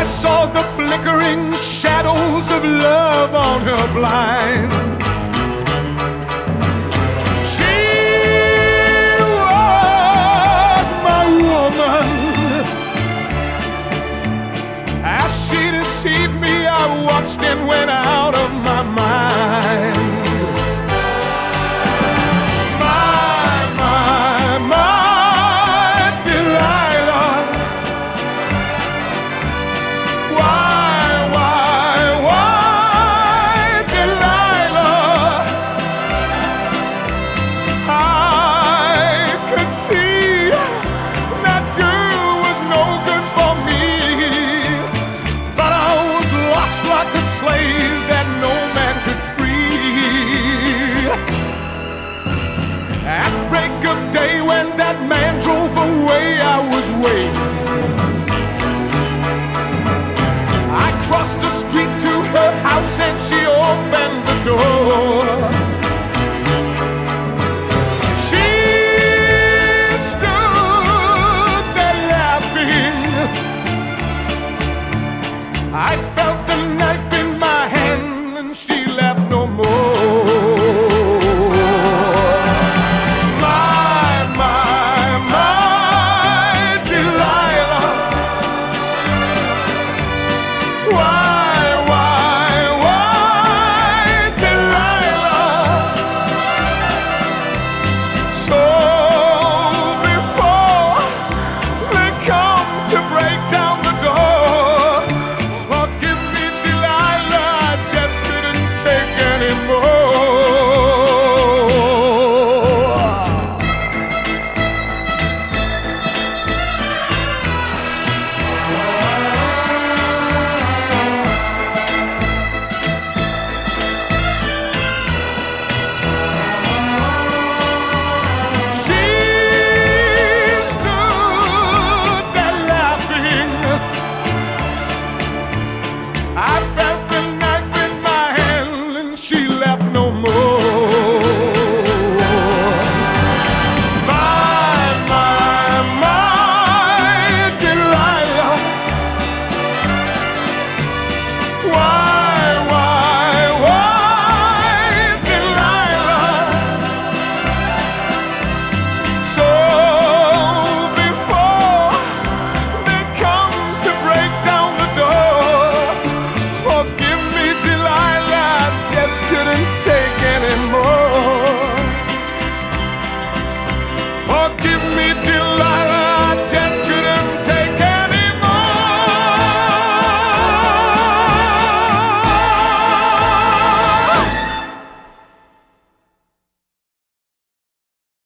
I saw the flickering shadows of love on her blind. She was my woman. As she deceived me, I watched and went out of my mind. See, that girl was no good for me, but I was lost like a slave that no man could free. At break of day when that man drove away, I was waiting. I crossed the street to her house and she opened the door.